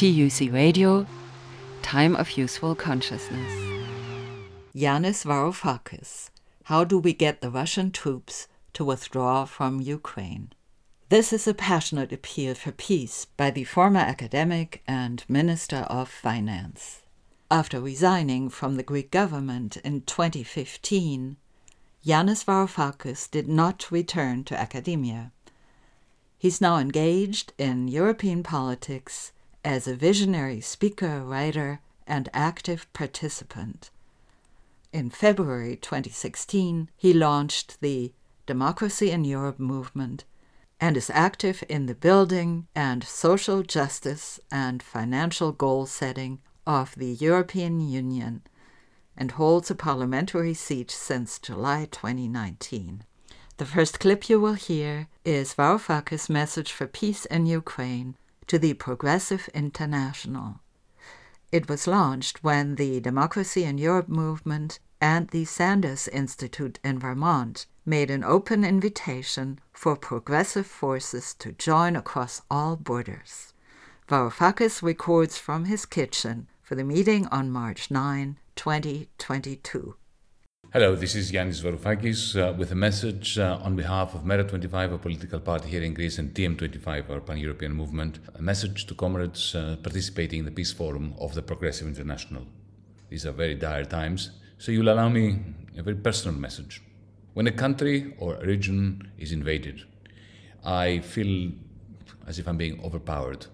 TUC Radio, Time of Useful Consciousness. Yanis Varoufakis, How Do We Get the Russian Troops to Withdraw from Ukraine? This is a passionate appeal for peace by the former academic and Minister of Finance. After resigning from the Greek government in 2015, Yanis Varoufakis did not return to academia. He's now engaged in European politics as a visionary speaker, writer, and active participant. In February 2016, he launched the Democracy in Europe movement and is active in the building and social justice and financial goal setting of the European Union and holds a parliamentary seat since July 2019. The first clip you will hear is Varoufakis' message for peace in Ukraine to the Progressive International. It was launched when the Democracy in Europe movement and the Sanders Institute in Vermont made an open invitation for progressive forces to join across all borders. Varoufakis records from his kitchen for the meeting on March 9, 2022. Hello, this is Yanis Varoufakis with a message on behalf of Mera25, a political party here in Greece, and TM25, our pan-European movement, a message to comrades participating in the Peace Forum of the Progressive International. These are very dire times, so you'll allow me a very personal message. When a country or a region is invaded, I feel as if I'm being overpowered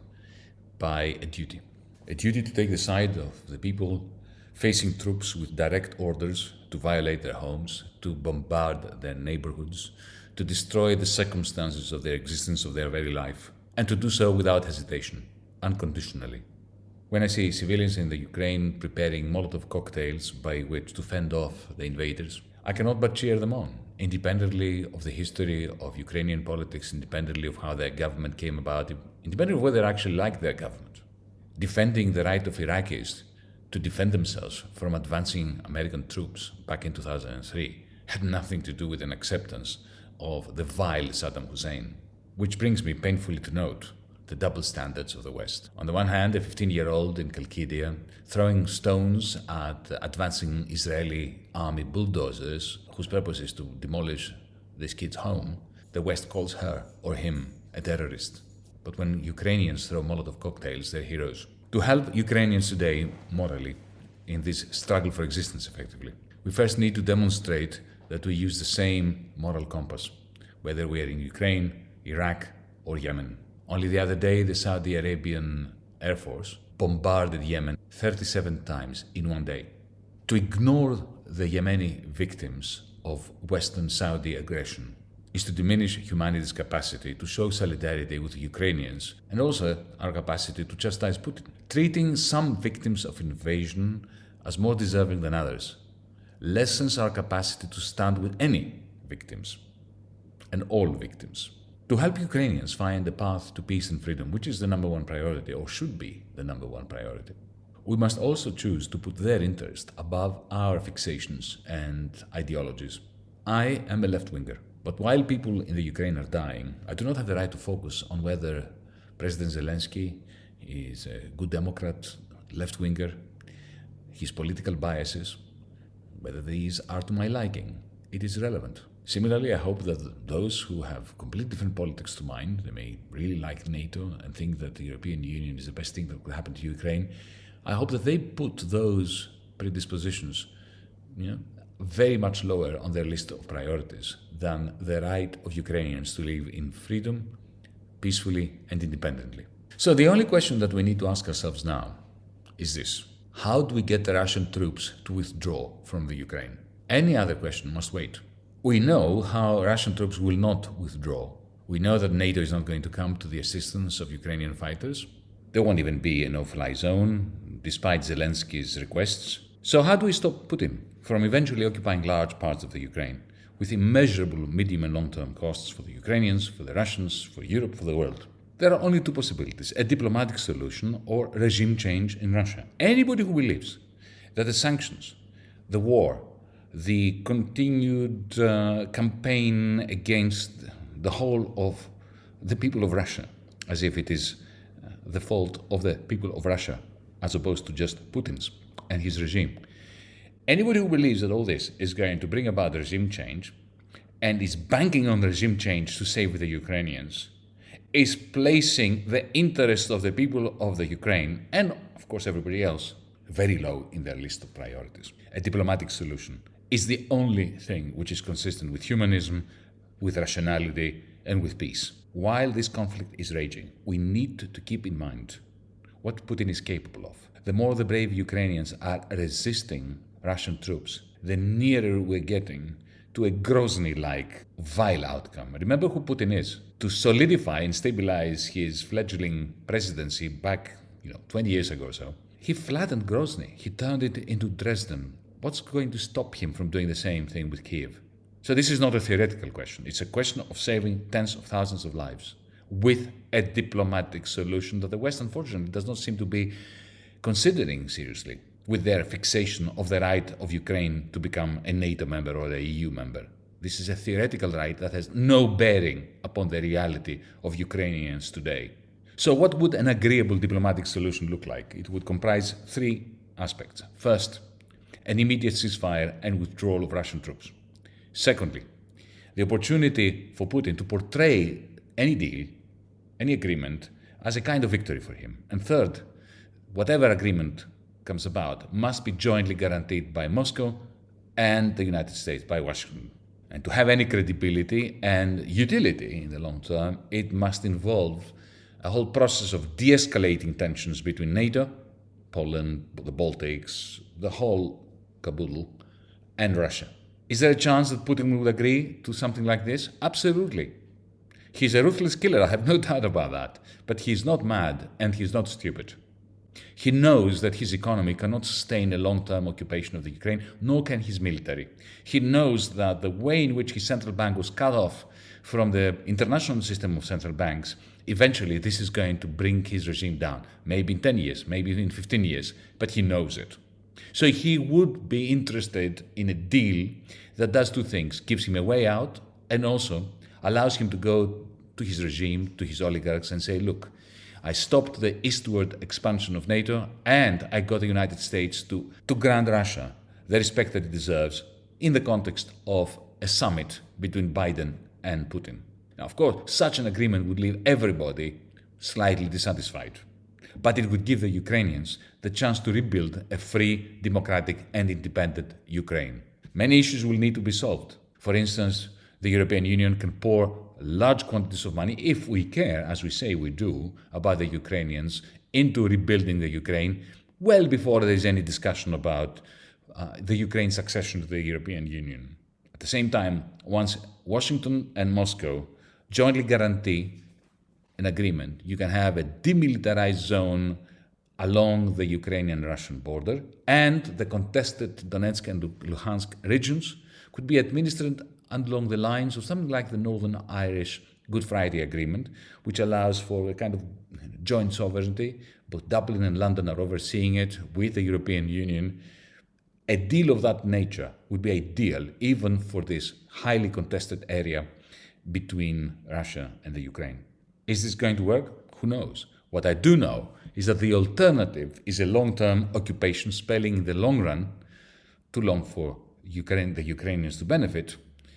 by a duty to take the side of the people facing troops with direct orders to violate their homes, to bombard their neighborhoods, to destroy the circumstances of their existence, of their very life, and to do so without hesitation, unconditionally. When I see civilians in the Ukraine preparing Molotov cocktails by which to fend off the invaders, I cannot but cheer them on, independently of the history of Ukrainian politics, independently of how their government came about, independently of whether they actually like their government. Defending the right of Iraqis to defend themselves from advancing American troops back in 2003 had nothing to do with an acceptance of the vile Saddam Hussein, which brings me painfully to note the double standards of the West. On the one hand, a 15-year-old in Kalkidia throwing stones at advancing Israeli army bulldozers whose purpose is to demolish this kid's home, the West calls her or him a terrorist. But when Ukrainians throw Molotov cocktails, they're heroes. To help Ukrainians today, morally, in this struggle for existence effectively, we first need to demonstrate that we use the same moral compass, whether we are in Ukraine, Iraq, or Yemen. Only the other day, the Saudi Arabian Air Force bombarded Yemen 37 times in one day. To ignore the Yemeni victims of Western Saudi aggression is to diminish humanity's capacity to show solidarity with Ukrainians and also our capacity to chastise Putin. Treating some victims of invasion as more deserving than others lessens our capacity to stand with any victims and all victims. To help Ukrainians find a path to peace and freedom, which is the number one priority, or should be the number one priority, we must also choose to put their interest above our fixations and ideologies. I am a left-winger, but while people in the Ukraine are dying, I do not have the right to focus on whether President Zelensky is a good Democrat, left-winger, his political biases, whether these are to my liking. It is irrelevant. Similarly, I hope that those who have completely different politics to mine, they may really like NATO and think that the European Union is the best thing that could happen to Ukraine, I hope that they put those predispositions very much lower on their list of priorities than the right of Ukrainians to live in freedom, peacefully and independently. So the only question that we need to ask ourselves now is this: how do we get the Russian troops to withdraw from the Ukraine? Any other question must wait. We know how Russian troops will not withdraw. We know that NATO is not going to come to the assistance of Ukrainian fighters. There won't even be a no-fly zone, despite Zelensky's requests. So how do we stop Putin from eventually occupying large parts of the Ukraine, with immeasurable medium and long-term costs for the Ukrainians, for the Russians, for Europe, for the world? There are only two possibilities: a diplomatic solution or regime change in Russia. Anybody who believes that the sanctions, the war, the continued campaign against the whole of the people of Russia, as if it is the fault of the people of Russia, as opposed to just Putin's and his regime. Anybody who believes that all this is going to bring about regime change and is banking on regime change to save the Ukrainians is placing the interest of the people of the Ukraine and, of course, everybody else very low in their list of priorities. A diplomatic solution is the only thing which is consistent with humanism, with rationality, and with peace. While this conflict is raging, we need to keep in mind what Putin is capable of. The more the brave Ukrainians are resisting Russian troops, the nearer we're getting to a Grozny-like vile outcome. Remember who Putin is. To solidify and stabilize his fledgling presidency back 20 years ago or so, he flattened Grozny. He turned it into Dresden. What's going to stop him from doing the same thing with Kiev? So this is not a theoretical question. It's a question of saving tens of thousands of lives with a diplomatic solution that the West, unfortunately, does not seem to be considering seriously with their fixation of the right of Ukraine to become a NATO member or a EU member. This is a theoretical right that has no bearing upon the reality of Ukrainians today. So what would an agreeable diplomatic solution look like? It would comprise three aspects. First, an immediate ceasefire and withdrawal of Russian troops. Secondly, the opportunity for Putin to portray any deal, any agreement, as a kind of victory for him. And third, whatever agreement comes about must be jointly guaranteed by Moscow and the United States, by Washington. And to have any credibility and utility in the long term, it must involve a whole process of de-escalating tensions between NATO, Poland, the Baltics, the whole caboodle, and Russia. Is there a chance that Putin would agree to something like this? Absolutely. He's a ruthless killer, I have no doubt about that. But he's not mad and he's not stupid. He knows that his economy cannot sustain a long-term occupation of the Ukraine, nor can his military. He knows that the way in which his central bank was cut off from the international system of central banks, eventually this is going to bring his regime down. Maybe in 10 years, maybe in 15 years, but he knows it. So he would be interested in a deal that does two things, gives him a way out and also allows him to go to his regime, to his oligarchs and say, look, I stopped the eastward expansion of NATO and I got the United States to grant Russia the respect that it deserves in the context of a summit between Biden and Putin. Now, of course, such an agreement would leave everybody slightly dissatisfied, but it would give the Ukrainians the chance to rebuild a free, democratic and independent Ukraine. Many issues will need to be solved. For instance, the European Union can pour large quantities of money, if we care, as we say we do, about the Ukrainians, into rebuilding the Ukraine, well before there is any discussion about the Ukraine's accession to the European Union. At the same time, once Washington and Moscow jointly guarantee an agreement, you can have a demilitarized zone along the Ukrainian-Russian border, and the contested Donetsk and Luhansk regions could be administered along the lines of something like the Northern Irish Good Friday Agreement, which allows for a kind of joint sovereignty. Both Dublin and London are overseeing it with the European Union. A deal of that nature would be ideal even for this highly contested area between Russia and the Ukraine. Is this going to work? Who knows? What I do know is that the alternative is a long-term occupation, spelling in the long run, too long for the Ukrainians to benefit,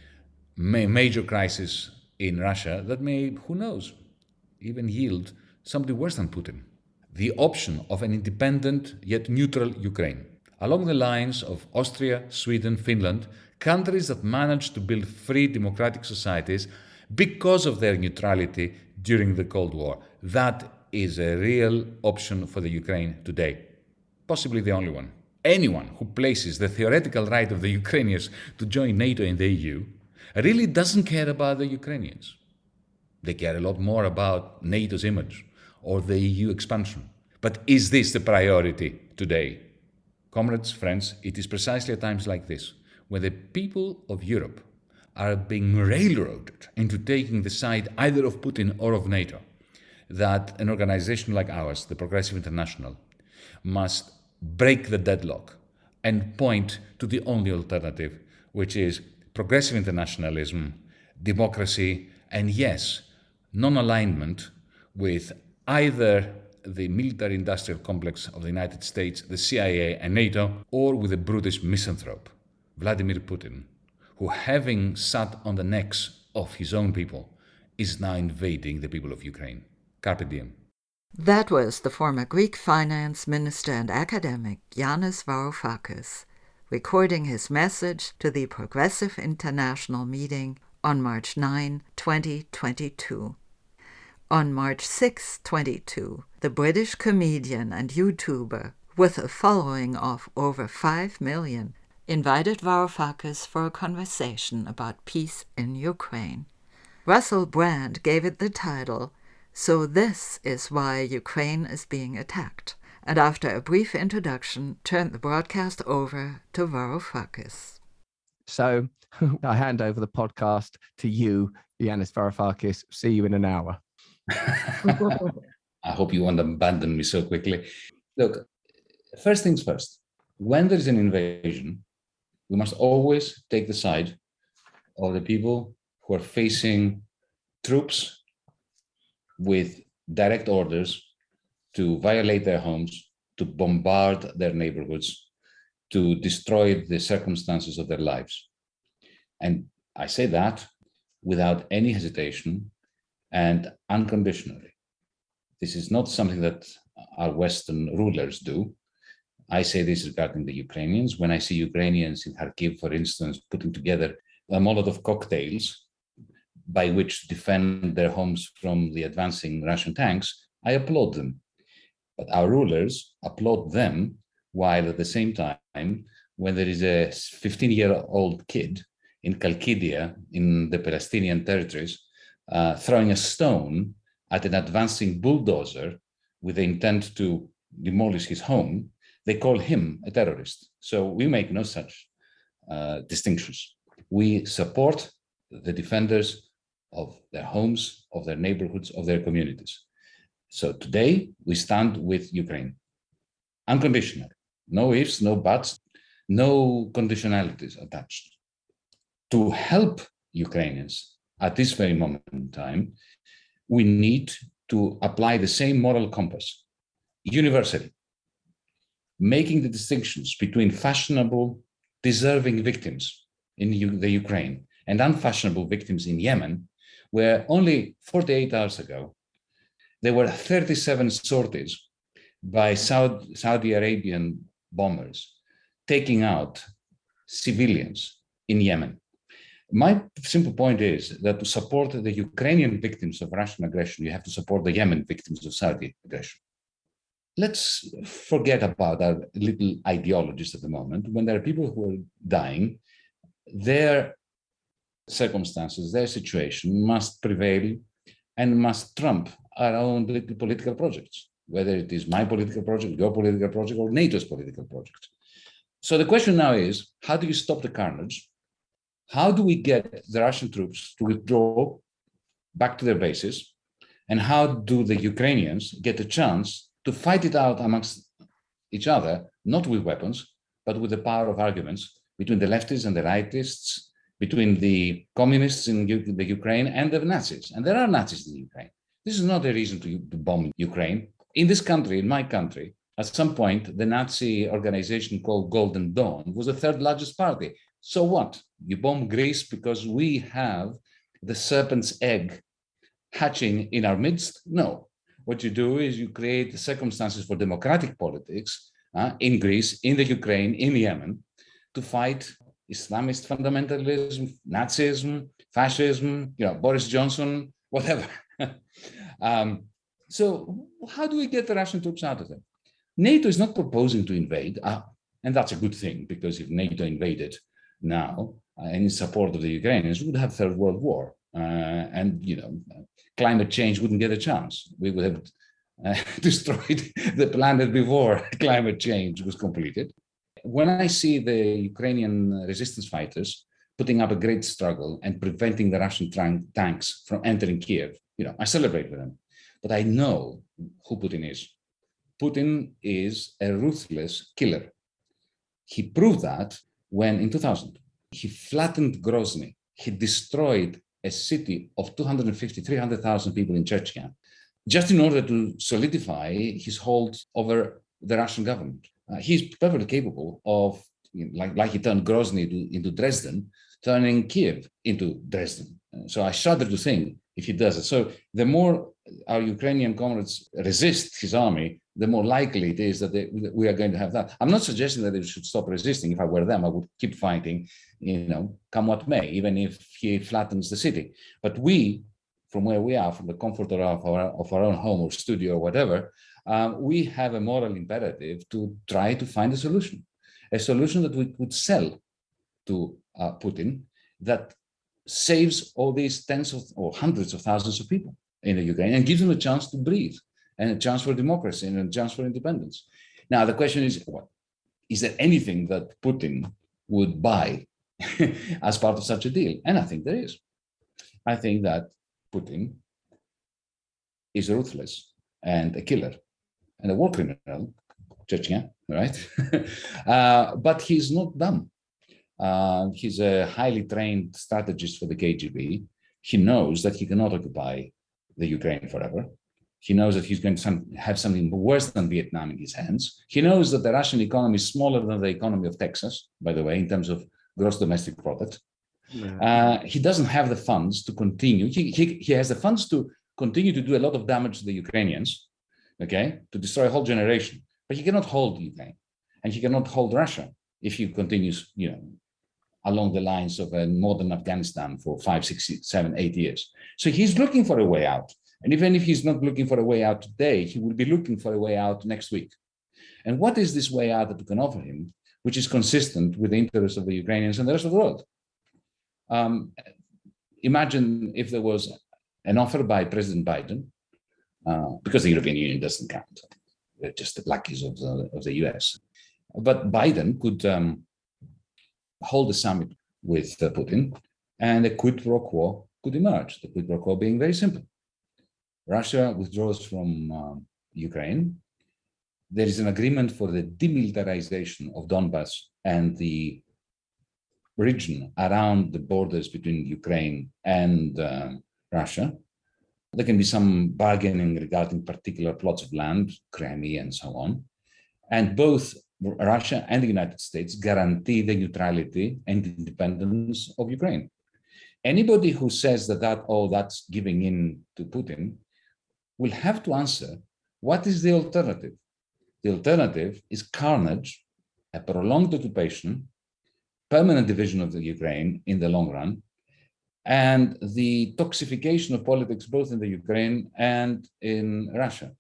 major crisis in Russia that may, who knows, even yield something worse than Putin. The option of an independent yet neutral Ukraine, along the lines of Austria, Sweden, Finland, countries that managed to build free democratic societies because of their neutrality during the Cold War. That is a real option for the Ukraine today, possibly the only one. Anyone who places the theoretical right of the Ukrainians to join NATO and the EU really doesn't care about the Ukrainians. They care a lot more about NATO's image or the EU expansion. But is this the priority today? Comrades, friends, it is precisely at times like this, when the people of Europe are being railroaded into taking the side either of Putin or of NATO, that an organization like ours, the Progressive International, must break the deadlock and point to the only alternative, which is progressive internationalism, democracy, and yes, non-alignment with either the military-industrial complex of the United States, the CIA and NATO, or with the brutish misanthrope, Vladimir Putin, who, having sat on the necks of his own people, is now invading the people of Ukraine. Carpe diem. That was the former Greek finance minister and academic Yanis Varoufakis, recording his message to the Progressive International meeting on March 9, 2022. On March 6, 2022, the British comedian and YouTuber, with a following of over 5 million, invited Varoufakis for a conversation about peace in Ukraine. Russell Brand gave it the title, "So This is Why Ukraine is Being Attacked," and after a brief introduction, turned the broadcast over to Varoufakis. So I hand over the podcast to you, Yanis Varoufakis. See you in an hour. I hope you won't abandon me so quickly. Look, first things first. When there is an invasion, we must always take the side of the people who are facing troops with direct orders to violate their homes, to bombard their neighborhoods, to destroy the circumstances of their lives. And I say that without any hesitation and unconditionally. This is not something that our Western rulers do. I say this regarding the Ukrainians. When I see Ukrainians in Kharkiv, for instance, putting together a Molotov cocktails by which to defend their homes from the advancing Russian tanks, I applaud them. But our rulers applaud them while at the same time, when there is a 15-year-old kid in Kalkidia in the Palestinian territories, throwing a stone at an advancing bulldozer with the intent to demolish his home, they call him a terrorist. So we make no such distinctions. We support the defenders of their homes, of their neighborhoods, of their communities. So today we stand with Ukraine, unconditionally. No ifs, no buts, no conditionalities attached. To help Ukrainians at this very moment in time, we need to apply the same moral compass, universally, making the distinctions between fashionable, deserving victims in the Ukraine and unfashionable victims in Yemen, where only 48 hours ago, there were 37 sorties by Saudi Arabian bombers taking out civilians in Yemen. My simple point is that to support the Ukrainian victims of Russian aggression, you have to support the Yemen victims of Saudi aggression. Let's forget about our little ideologies at the moment. When there are people who are dying, their circumstances, their situation must prevail and must trump our own little political projects, whether it is my political project, your political project, or NATO's political project. So the question now is, how do you stop the carnage? How do we get the Russian troops to withdraw back to their bases? And how do the Ukrainians get a chance to fight it out amongst each other, not with weapons, but with the power of arguments between the leftists and the rightists, between the communists in the Ukraine and the Nazis? And there are Nazis in Ukraine. This is not a reason to bomb Ukraine. In this country, in my country, at some point, the Nazi organization called Golden Dawn was the third largest party. So what? You bomb Greece because we have the serpent's egg hatching in our midst? No. What you do is you create the circumstances for democratic politics in Greece, in the Ukraine, in Yemen, to fight Islamist fundamentalism, Nazism, fascism, Boris Johnson, whatever. So how do we get the Russian troops out of there? NATO is not proposing to invade, and that's a good thing, because if NATO invaded now in support of the Ukrainians, we would have Third World War, and climate change wouldn't get a chance. We would have destroyed the planet before climate change was completed. When I see the Ukrainian resistance fighters putting up a great struggle and preventing the Russian tanks from entering Kiev, I celebrate with them. But I know who Putin is. Putin is a ruthless killer. He proved that when in 2000, he flattened Grozny. He destroyed a city of 250, 300,000 people in Chechnya. just in order to solidify his hold over the Russian government. He's perfectly capable of, like he turned Grozny into Dresden, turning Kiev into Dresden. So I shudder to think if he does it. So the more our Ukrainian comrades resist his army, the more likely it is that we are going to have that. I'm not suggesting that they should stop resisting. If I were them, I would keep fighting, come what may, even if he flattens the city. But we, from where we are, from the comfort of our own home or studio or whatever, we have a moral imperative to try to find a solution that we could sell to Putin that saves all these tens of or hundreds of thousands of people in the Ukraine and gives them a chance to breathe and a chance for democracy and a chance for independence. Now, the question is, is there anything that Putin would buy as part of such a deal? And I think there is. I think that Putin is ruthless and a killer and a war criminal, Chechnya, right? But he's not dumb. He's a highly trained strategist for the KGB. He knows that he cannot occupy the Ukraine forever. He knows that he's going to have something worse than Vietnam in his hands. He knows that the Russian economy is smaller than the economy of Texas, by the way, in terms of gross domestic product. Yeah. He doesn't have the funds to continue. He has the funds to continue to do a lot of damage to the Ukrainians, okay, to destroy a whole generation. But he cannot hold Ukraine, and he cannot hold Russia if he continues, along the lines of a modern Afghanistan for 5, 6, 7, 8 years. So he's looking for a way out. And even if he's not looking for a way out today, he will be looking for a way out next week. And what is this way out that we can offer him, which is consistent with the interests of the Ukrainians and the rest of the world? Imagine if there was an offer by President Biden, because the European Union doesn't count. They're just the lackeys of the US. But Biden could hold a summit with Putin, and a quid pro quo could emerge. The quid pro quo being very simple. Russia withdraws from Ukraine. There is an agreement for the demilitarization of Donbass and the region around the borders between Ukraine and Russia. There can be some bargaining regarding particular plots of land, Crimea and so on. And both Russia and the United States guarantee the neutrality and independence of Ukraine. Anybody who says that's giving in to Putin will have to answer, what is the alternative? The alternative is carnage, a prolonged occupation, permanent division of the Ukraine in the long run, and the toxification of politics both in the Ukraine and in Russia.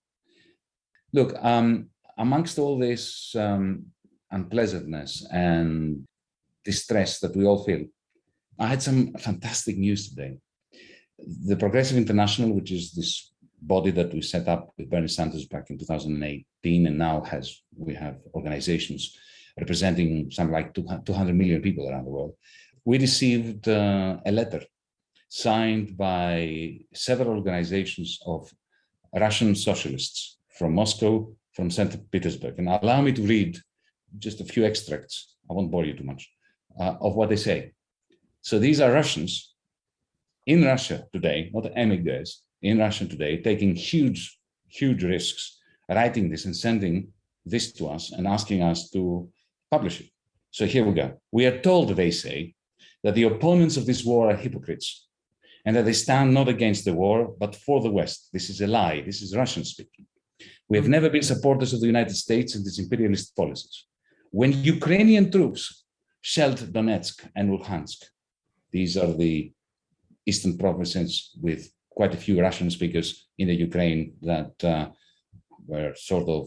Look, amongst all this unpleasantness and distress that we all feel, I had some fantastic news today. The Progressive International, which is this body that we set up with Bernie Sanders back in 2018, and now we have organizations representing something like 200 million people around the world. We received a letter signed by several organizations of Russian socialists from Moscow, from St. Petersburg. And allow me to read just a few extracts, I won't bore you too much, of what they say. So these are Russians in Russia today, not emigres, in Russia today, taking huge, huge risks, writing this and sending this to us and asking us to publish it. So here we go. We are told, they say, that the opponents of this war are hypocrites and that they stand not against the war, but for the West. This is a lie. This is Russian speaking. We have never been supporters of the United States and its imperialist policies. When Ukrainian troops shelled Donetsk and Luhansk, these are the eastern provinces with quite a few Russian speakers in the Ukraine that were sort of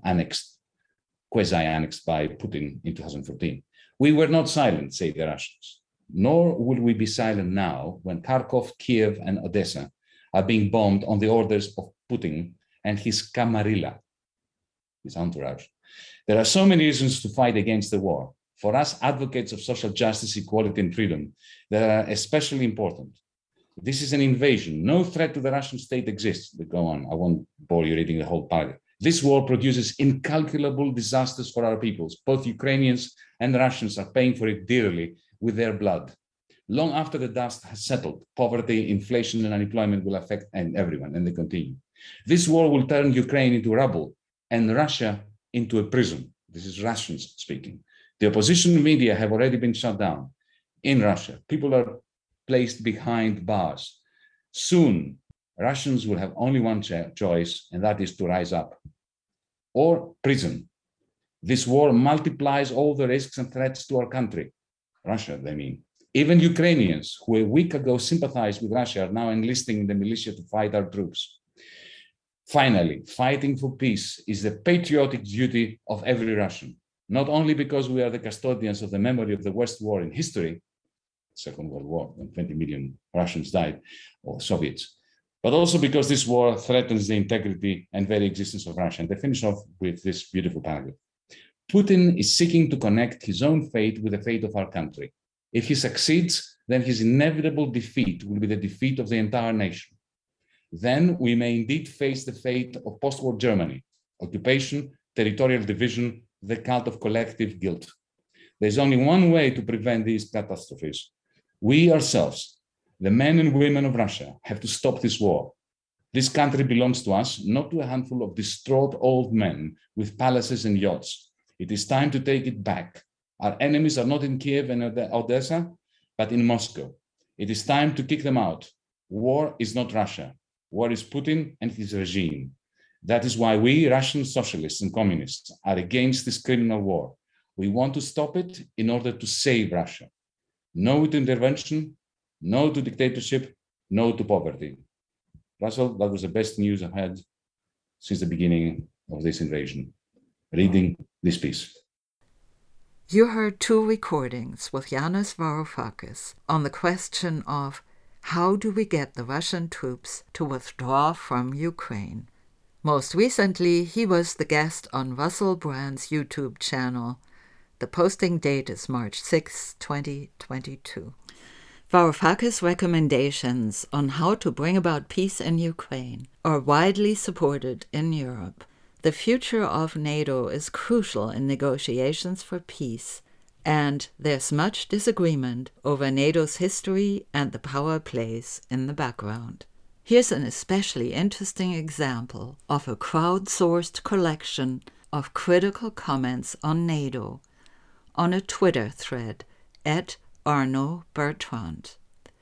quasi-annexed by Putin in 2014. We were not silent, say the Russians, nor will we be silent now when Kharkov, Kiev, and Odessa are being bombed on the orders of Putin and his camarilla, his entourage. There are so many reasons to fight against the war. For us, advocates of social justice, equality, and freedom, that are especially important. This is an invasion. No threat to the Russian state exists. But go on, I won't bore you reading the whole paragraph. This war produces incalculable disasters for our peoples. Both Ukrainians and Russians are paying for it dearly with their blood. Long after the dust has settled, poverty, inflation, and unemployment will affect everyone, and they continue. This war will turn Ukraine into rubble and Russia into a prison. This is Russians speaking. The opposition media have already been shut down in Russia. People are placed behind bars. Soon, Russians will have only one choice, and that is to rise up or prison. This war multiplies all the risks and threats to our country. Russia, I mean. Even Ukrainians who a week ago sympathized with Russia are now enlisting in the militia to fight our troops. Finally, fighting for peace is the patriotic duty of every Russian, not only because we are the custodians of the memory of the worst war in history, Second World War, when 20 million Russians died, or Soviets, but also because this war threatens the integrity and very existence of Russia. And they finish off with this beautiful paragraph. Putin is seeking to connect his own fate with the fate of our country. If he succeeds, then his inevitable defeat will be the defeat of the entire nation. Then we may indeed face the fate of post-war Germany, occupation, territorial division, the cult of collective guilt. There's only one way to prevent these catastrophes. We ourselves, the men and women of Russia, have to stop this war. This country belongs to us, not to a handful of distraught old men with palaces and yachts. It is time to take it back. Our enemies are not in Kiev and Odessa, but in Moscow. It is time to kick them out. War is not Russia. War is Putin and his regime. That is why we, Russian socialists and communists, are against this criminal war. We want to stop it in order to save Russia. No to intervention, no to dictatorship, no to poverty. Russell, that was the best news I've had since the beginning of this invasion, reading this piece. You heard 2 recordings with Yanis Varoufakis on the question of how do we get the Russian troops to withdraw from Ukraine. Most recently, he was the guest on Russell Brand's YouTube channel. The posting date is March 6, 2022. Varoufakis' recommendations on how to bring about peace in Ukraine are widely supported in Europe. The future of NATO is crucial in negotiations for peace, and there's much disagreement over NATO's history and the power plays in the background. Here's an especially interesting example of a crowdsourced collection of critical comments on NATO on a Twitter thread at Arnaud Bertrand.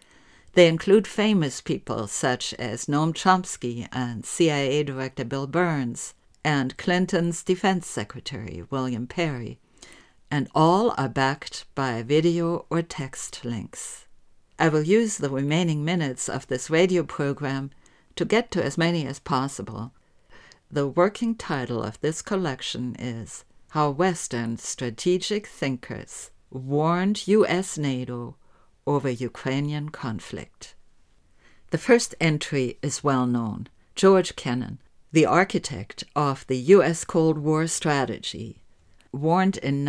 They include famous people such as Noam Chomsky and CIA Director Bill Burns and Clinton's Defense Secretary William Perry, and all are backed by video or text links. I will use the remaining minutes of this radio program to get to as many as possible. The working title of this collection is How Western Strategic Thinkers Warned U.S. NATO Over Ukrainian Conflict. The first entry is well known. George Kennan, the architect of the U.S. Cold War strategy, warned in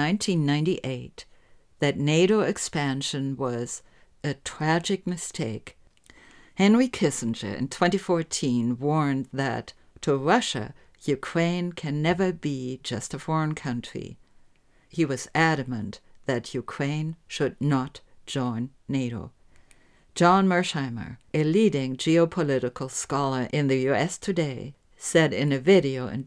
1998 that NATO expansion was a tragic mistake. Henry Kissinger in 2014 warned that, to Russia, Ukraine can never be just a foreign country. He was adamant that Ukraine should not join NATO. John Mersheimer, a leading geopolitical scholar in the U.S. today, said in a video in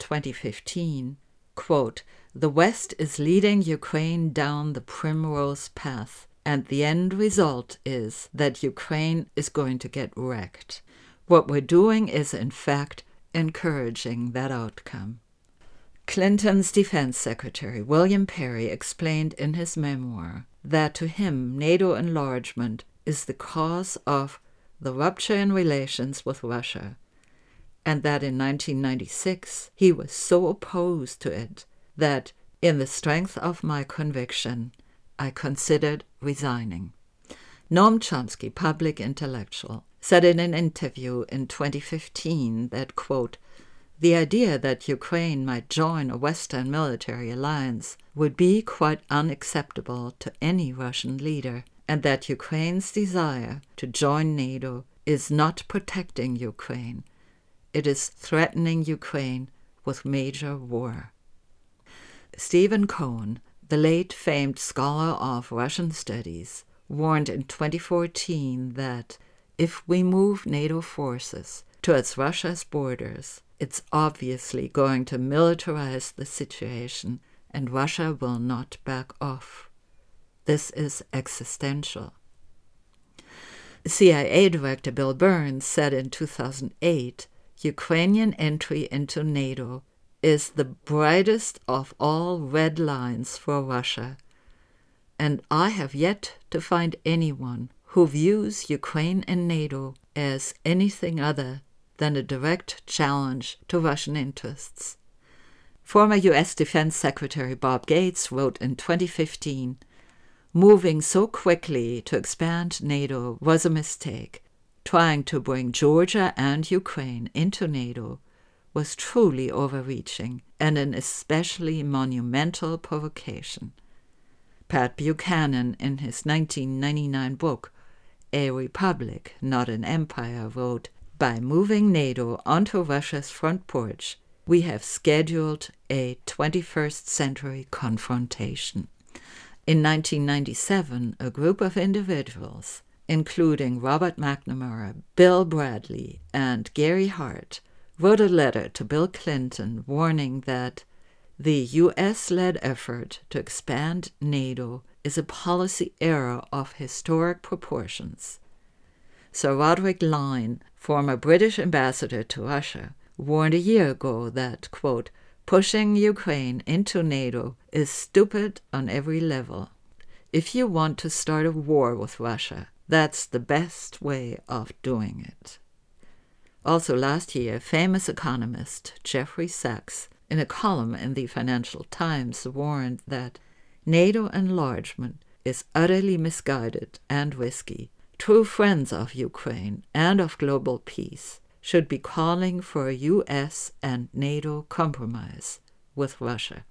2015, quote, "The West is leading Ukraine down the primrose path, and the end result is that Ukraine is going to get wrecked. What we're doing is, in fact, encouraging that outcome." Clinton's Defense Secretary William Perry explained in his memoir that to him NATO enlargement is the cause of the rupture in relations with Russia, and that in 1996 he was so opposed to it that, in the strength of my conviction, I considered resigning. Noam Chomsky, public intellectual, said in an interview in 2015 that, quote, "The idea that Ukraine might join a Western military alliance would be quite unacceptable to any Russian leader, and that Ukraine's desire to join NATO is not protecting Ukraine. It is threatening Ukraine with major war." Stephen Cohen, the late famed scholar of Russian studies, warned in 2014 that if we move NATO forces towards Russia's borders, it's obviously going to militarize the situation, and Russia will not back off. This is existential. CIA Director Bill Burns said in 2008, Ukrainian entry into NATO is the brightest of all red lines for Russia, and I have yet to find anyone who views Ukraine and NATO as anything other than a direct challenge to Russian interests. Former U.S. Defense Secretary Bob Gates wrote in 2015, "Moving so quickly to expand NATO was a mistake. Trying to bring Georgia and Ukraine into NATO was truly overreaching and an especially monumental provocation." Pat Buchanan, in his 1999 book, A Republic, Not an Empire, wrote, "By moving NATO onto Russia's front porch, we have scheduled a 21st century confrontation." In 1997, a group of individuals, including Robert McNamara, Bill Bradley, and Gary Hart, wrote a letter to Bill Clinton warning that the U.S.-led effort to expand NATO is a policy error of historic proportions. Sir Roderick Lyne, former British ambassador to Russia, warned a year ago that, quote, "pushing Ukraine into NATO is stupid on every level. If you want to start a war with Russia, that's the best way of doing it." Also last year, famous economist Jeffrey Sachs, in a column in the Financial Times, warned that NATO enlargement is utterly misguided and risky. True friends of Ukraine and of global peace should be calling for a U.S. and NATO compromise with Russia.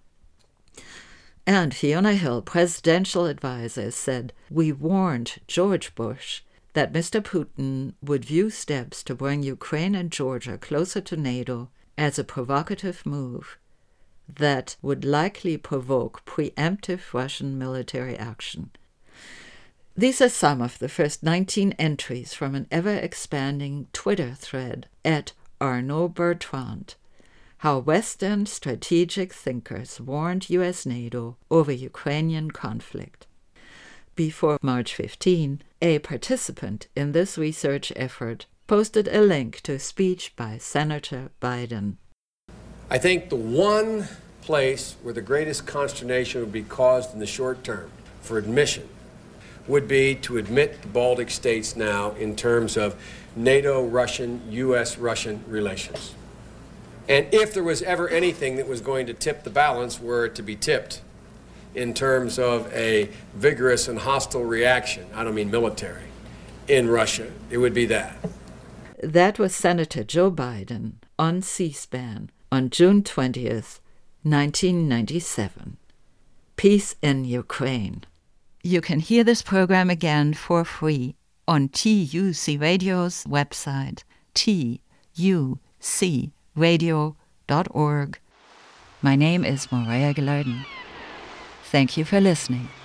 And Fiona Hill, presidential advisor, said, "We warned George Bush that Mr. Putin would view steps to bring Ukraine and Georgia closer to NATO as a provocative move that would likely provoke preemptive Russian military action." These are some of the first 19 entries from an ever-expanding Twitter thread at Arnaud Bertrand, how Western strategic thinkers warned U.S.-NATO over Ukrainian conflict. Before March 15, a participant in this research effort posted a link to a speech by Senator Biden. "I think the one place where the greatest consternation would be caused in the short term for admission would be to admit the Baltic states now in terms of NATO-Russian, U.S.-Russian relations. And if there was ever anything that was going to tip the balance, were it to be tipped in terms of a vigorous and hostile reaction, I don't mean military, in Russia, it would be that." That was Senator Joe Biden on C-SPAN on June 20th, 1997. Peace in Ukraine. You can hear this program again for free on TUC Radio's website, tucradio.org. My name is Morea Gilardin. Thank you for listening.